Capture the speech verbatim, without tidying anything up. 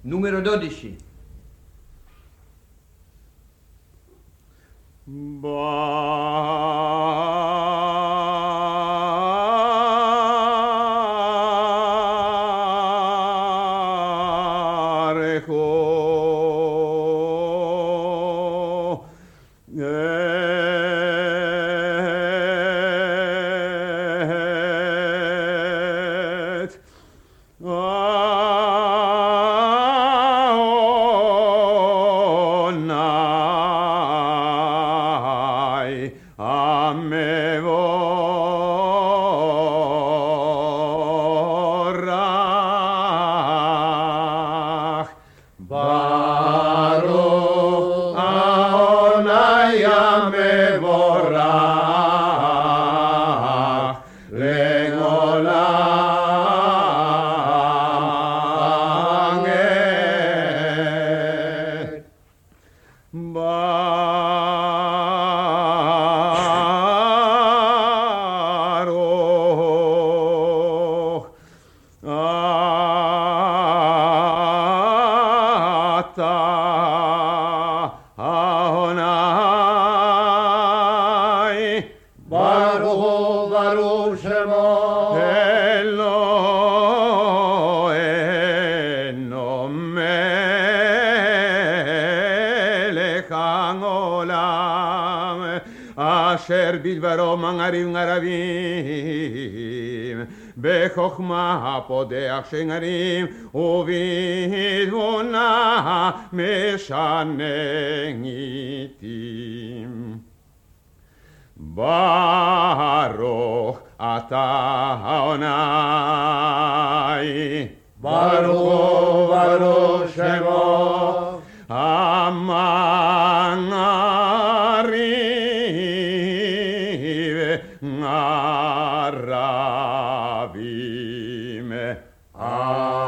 Numero dodici. Barejo et aonai amevorach Baruch Adonai amevorach לעולם עת. ברוך אתה Adonai ברוך הוא, ברוך שמו, אלוהינו מלך העולם אשר בדברו מנערים ערבים בחוכמה פודח שנערים ובתבונה משנה גיטים ברוך אתה Adonai ברוך הוא, ברוך שמו, המנערים ערבים. אמן.